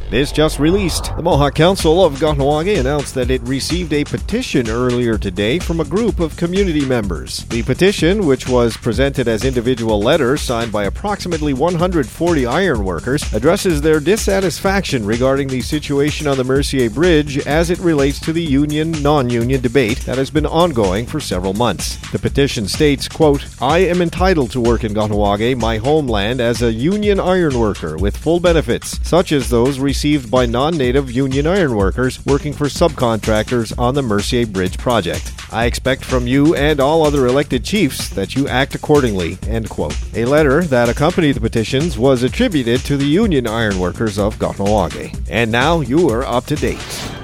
It is just released. The Mohawk Council of Kahnawake announced that it received a petition earlier today from a group of community members. The petition, which was presented as individual letters signed by approximately 140 ironworkers, addresses their dissatisfaction regarding the situation on the Mercier Bridge as it relates to the union-non-union debate that has been ongoing for several months. The petition states, quote, "I am entitled to work in Kahnawake, my homeland, as a union ironworker with full benefits, such as those received by non-native union ironworkers working for subcontractors on the Mercier Bridge project. I expect from you and all other elected chiefs that you act accordingly," end quote. A letter that accompanied the petitions was attributed to the union ironworkers of Kahnawake. And now you are up to date.